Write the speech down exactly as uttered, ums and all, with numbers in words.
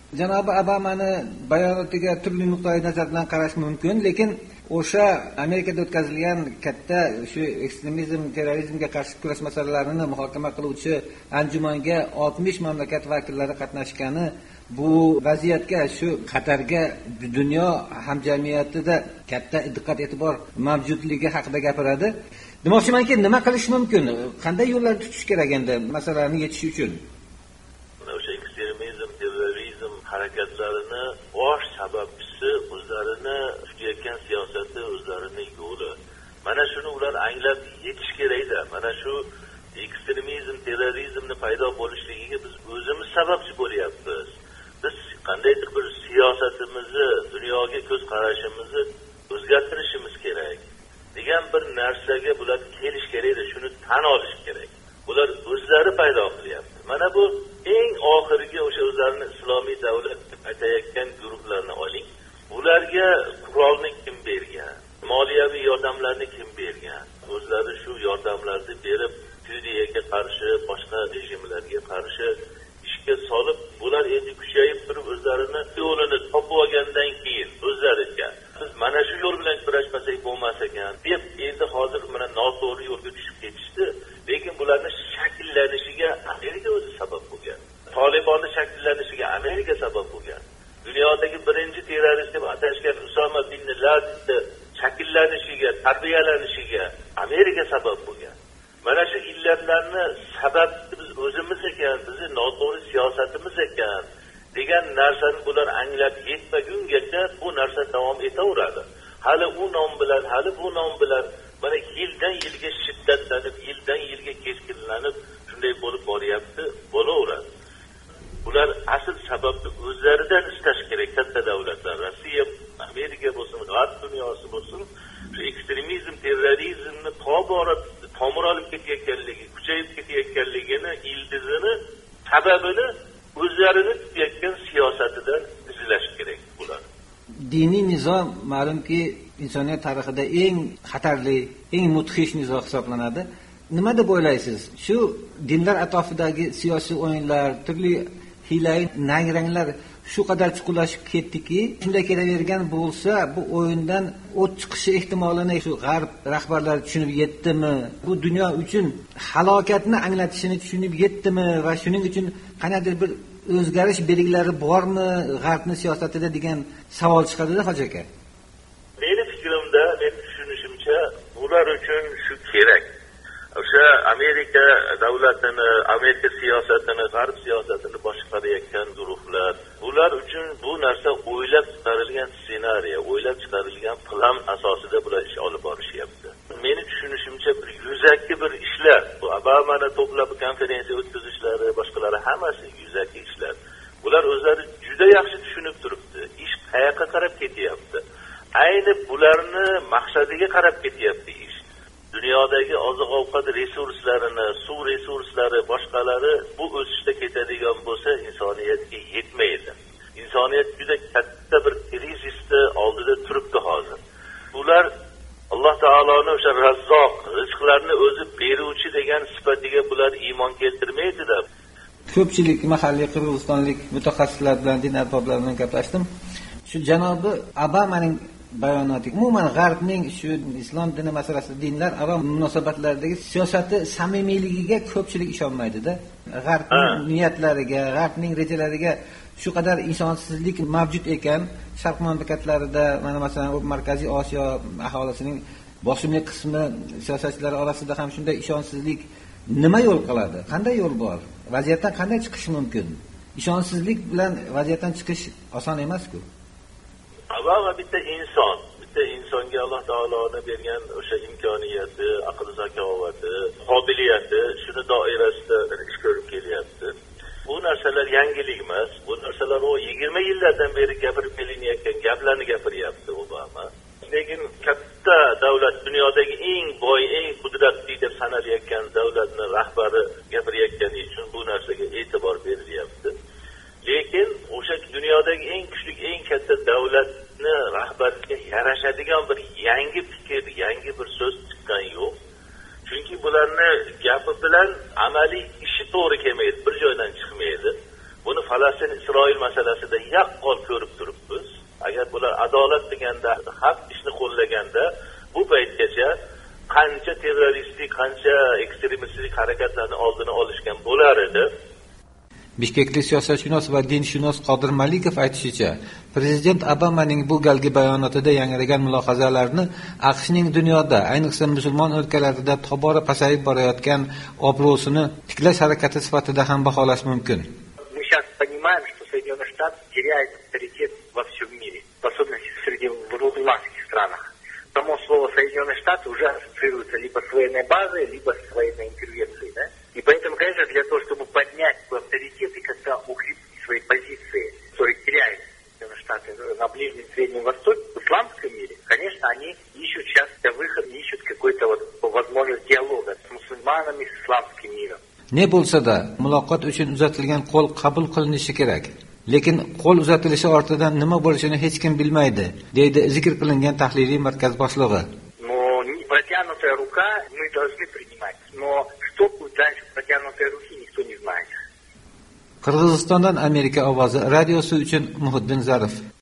Janobi Obamani bayonotiga turli nuqtai nazardan qarash mumkin, lekin o'sha Amerikada o'tkazilgan katta shu ekstremizm, terrorizmga qarshi kurash masalalarini muhokama qiluvchi anjumanga oltmish mamlakat vakillari qatnashgani bu vaziyatga, shu xatarga dunyo hamjamiyatida katta diqqat e'tibor mavjudligi haqida gapiradi. Demoqchimanki, nima qilish mumkin? Qanday yo'llar tutish kerak endi masalalarni yechish uchun? O'sha ekstremizm, terrorizm harakatlarini bosh sababchisi o'zlarini tutayotgan siyosati, o'zlarini yo'li. Mana shuni ular anglab yetish kerak-da. Mana shu ekstremizm, terrorizmni paydo bo'lishligiga biz o'zimiz sababchi bo'lyapmiz. Biz qandaydir bir siyosatimizni, dunyoga ko'z qarashimizni o'zgartirishimiz kerak degan bir narsaga bular kelish kerak, shuni tan olish kerak. Bular o'zlari paydo qilyapti. Mana bu eng oxirgi o'sha o'zlarini islomiy davlat deb aytayotgan guruhlarni oling. Ularga qurolni kim bergan? Moliyaviy yordamlarni kim bergan? O'zlari shu yordamlarni berib, Suriyaga qarshi, boshqa rejimlarga qarshi ishga solib, bular endi kuchayib turib o'zlarini yo'lini topib olgandan keyin o'zlariga biz mana shu yo'l bilan kurashmasak bo'lmas ekan deb endi hozir mana noto'g'ri yo'lga tushib ketishdi. Lekin bularning shakllanishiga Amerika o'zi sabab bo'lgan. Tolibonni shakllanishiga Amerika sabab bo'lgan. Dunyodagi birinchi terrorist deb atashgan Usama bin Laden shakllanishiga, tarbiyalanishiga Amerika sabab bo'lgan. Mana shu illatlarni sababchi biz o'zimiz ekan, bizni noto'g'ri siyosatimiz ekan degan narsani bular anglab yetmagungacha bu narsa davom etaveradi. Hali u nom bilan, hali bu nom bilan mana yildan yilga shiddatlanib, yildan yilga keskinlanib shunday bo'lib boryapti, bo'laveradi. Bular asl sababni o'zlaridan istash kerak. Katta davlatlar, Rossiya, Amerika bo'lsin, g'arb dunyosi bo'lsin, shu ekstremizm, terrorizmni tobora tomir olib ketayotganligi, kuchayib ketayotganligini, ildizini, sababini o'zlarini tutayotgan siyosatidan izlash kerak bular. Diniy nizo ma'lumki insoniyat tarixida eng xatarli, eng mudhish nizo hisoblanadi. Nima deb o'ylaysiz? Shu dinlar atrofidagi siyosiy o'yinlar, turli hiyla nangranglar shu qadar chuqurlashib ketdiki, shunday kelavergan bo'lsa, bu o'yindan o't chiqishi ehtimolini shu g'arb rahbarlari tushunib yetdimi? Bu dunyo uchun halokatni anglatishini tushunib yetdimi va shuning uchun qanaqadir bir o'zgarish belgilari bormi g'arbni siyosatida degan savol chiqadi-da, Hoji aka. Meni fikrimda, men tushunishimcha, ular uchun shu kerak. O'sha Amerika davlatini, Amerika siyosatini, g'arb siyosatini boshqarayotgan guruhlar, ular uchun bu narsa o'ylab chiqarilgan ssenariy, o'ylab chiqarilgan plan asosida bular ish olib borishyapti. Meni tushunishimcha bir yuzaki bir ishlar, bu Obamani to'plab konferensiya o'tkazishlari, boshqalari hammasi yuzaki ishlar. Bular o'zlari juda yaxshi tushunib turibdi. Ish qayoqqa qarab ketyapti? Ayni bularni maqsadiga qarab ketyapti ish. Dunyodagi oziq-ovqat resurslarini, suv resurslari, boshqalari bu o'sishda ketadigan bo'lsa, insoniyatga yetmaydi. Insoniyat juda katta bir krizisni oldida turibdi hozir. Bular Alloh taoloning o'sha Razzoq, rizqlarni o'zi beruvchi degan sifatiga bular iymon keltirmaydi-da. Ko'pchilik mahalliy qirg'izistonlik mutaxassislar bilan, din arboblar bilan gaplashdim. Shu janobi Obamaning bayonoti, umuman g'arbning shu islom dini masalasida dinlar aro munosabatlaridagi siyosati samimiyligiga ko'pchilik ishonmaydi-da. G'arbning niyatlariga, g'arbning rejalariga shu qadar ishonchsizlik mavjud ekan, sharq mamlakatlarida, mana masalan, Markaziy Osiyo aholisining boshimli qismi siyosatchilari orasida ham shunday ishonchsizlik nima yo'l qiladi? Qanday yo'l bor? Vaziyatdan qanday chiqish mumkin? Ishonchsizlik bilan vaziyatdan chiqish oson emas-ku. Obama bitta inson, bitta insonga Alloh taoloning bergan o'sha imkoniyati, aql zakovati, qobiliyati shuni doirasida ish ko'rib kelyapti. Bu narsalar yangilik emas. Bu narsalar o yigirma yillardan beri gapirib kelinayotgan gaplarni gapiryapti Obama. Lekin katta davlat, dunyodagi eng boy, eng qudratli deb sanalayotgan davlatni rahbari gapirayotgani uchun bu narsaga e'tibor berilyapti. Lekin o'sha dunyodagi eng kuchli, eng katta davlatni rahbariga yarashadigan bir yangi fikr, yangi bir so'z chiqqan yo'q. Chunki bularni gapi bilan amaliy ishi to'g'ri kelmaydi, bir joydan chiqmaydi. Buni Falastin Isroil masalasida hammamizda yaqqol ko'rib turibmiz. Agar bular adolat deganda, haq ishni qo'llaganda, bu paytgacha qancha terroristik, qancha ekstremistik harakatlarni oldini olishgan bo'lar edi. Bishkeklik siyosatshunos va dinshunos Qodir Malikov aytishicha, prezident Obamaning bu galgi bayonotida yangragan mulohazalarni AQShning dunyoda, ayniqsa musulmon o'lkalarida tobora pasayib borayotgan obro'sini tiklash harakati sifatida ham baholash mumkin. Мы сейчас понимаем, что Соединенные Штаты теряют авторитет во всем мире, в особенности среди мусульманских странах. Само слово Соединенные Штаты уже ассоциируется либо с военной базой, либо с военной интервенцией, да? И поэтому, конечно, для того, чтобы поднять свой авторитет и как-то укрепить свои позиции, которые теряют Соединенные Штаты на Ближнем и Среднем Востоке, в исламском мире, конечно, они ищут сейчас выход, ищут какой-то вот возможность диалога с мусульманами, с исламским миром. Ne bo'lsa-da, muloqot uchun uzatilgan qo'l qabul qilinishi kerak. Lekin qo'l uzatilishi ortidan nima bo'lishini hech kim bilmaydi, deydi zikr qilingan tahliliy markaz boshlig'i. Но протянутая рука мы должны принимать. Но что будет дальше протянутой руки, никто не знает. Qirg'izistondan Amerika ovozi radiosi uchun Muhiddin Zarif.